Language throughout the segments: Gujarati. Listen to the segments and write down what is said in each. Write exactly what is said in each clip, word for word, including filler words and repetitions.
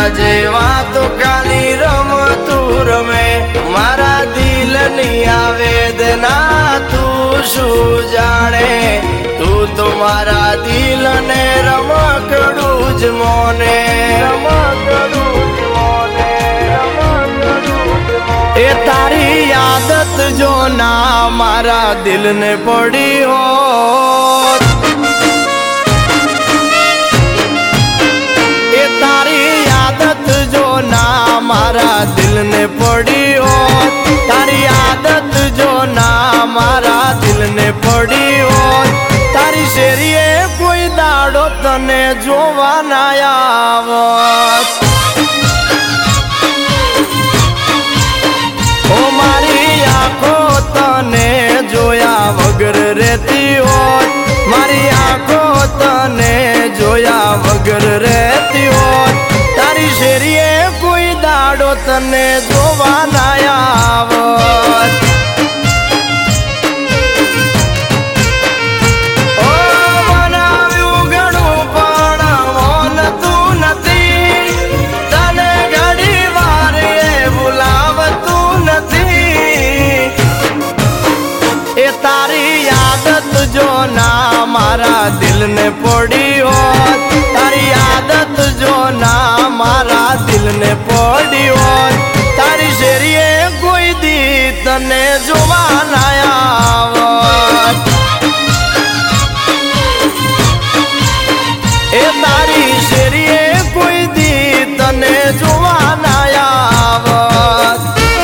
જેવા તો ખાલી રમતું રમે મારા દિલની આવેદના તું શું જાણે તું તો મારા દિલને રમકડું જ મોને રમકડું જ મોને રમકડું જ મોને એ તારી આદત જો ના મારા દિલને પડી હોત मारा दिल ने पड़ी हो तारी आदत जो ना मारा दिल ने पड़ी हो तारी शेरीए कोई दाड़ो तने जोवा ना आवत ओ मारी आँखो तने जोया वगर रहती हो मारी आँखो तने जोया वगर रहती हो तारी शेरीए कोई दाड़ो तने जोवा ना आवत ओ बनाव्યું ઘણું પણ મોન તું નથી તને ઘડી વાર એ ભૂલાવતું નથી એ તારી આદત જો ના મારા દિલને પડી હોત તારી આદત જો ના મારા દિલને પડી હોત તારી શેરીએ કોઈ દી તને જોવા ના આવત એ તારી શેરીએ કોઈ દી તને જોવા ના આવત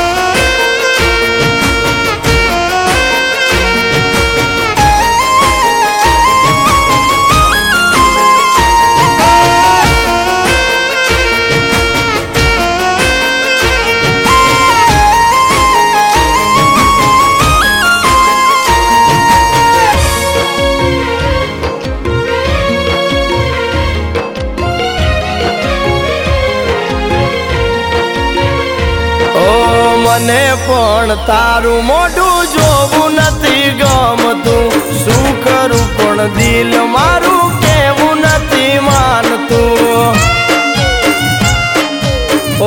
મને પણ તારું મોઢું જોવું નથી ગમતું શું કરું પણ દિલ મારું કેવું નથી માનતું ઓ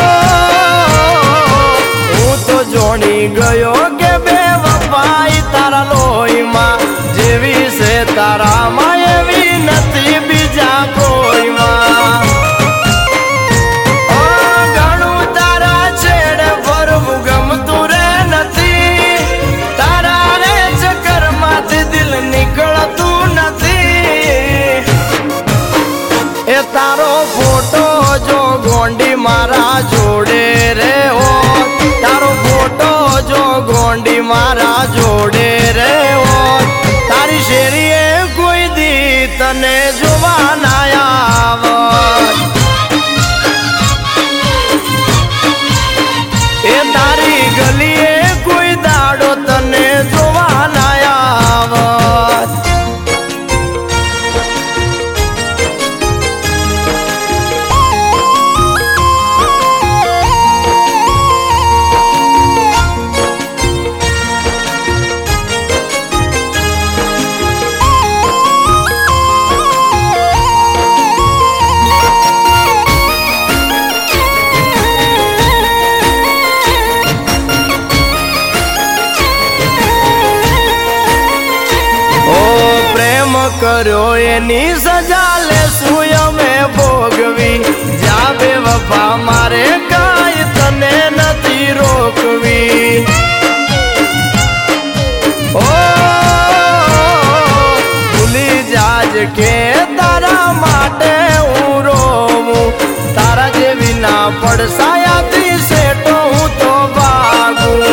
હું તો જોણી ગયો કે બે વફાઈ તારા લોહીમાં જેવી છે તારામાં એવી નથી બીજા કોઈમાં तारो फोटो जो गोंडी मारा जोड़े रे हो तारो फोटो जो गोंडी मारा जोड़े रे हो तारी शेरीए कोई दी तने जोवा ना आवत ए तारी गलीए कोई दाड़ो तने जोवा ना आवत કર્યો એની સજા લેશું અમે ભોગવી જાવે વફા મારે કાંઈ તને નથી રોકવી ઓ ભૂલી જાજ કે તારા માટે હું રોવું તારા જેવી ના પડસાયાથી સેટો હું તો ભાગું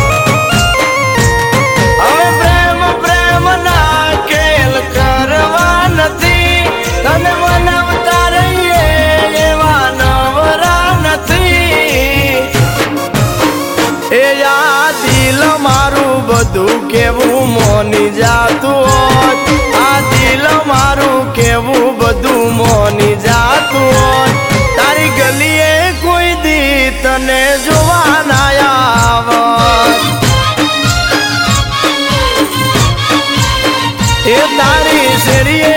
તને મનાવતા રહીએ એવા નવરા નથી એ આ દિલ મારું બધું કેવું મોની જાતું હોત આ દિલ મારું કેવું બધું મોની જાતું હોત તારી ગલીએ કોઈ દી તને જોવા ના આવત એ તારી શેરીએ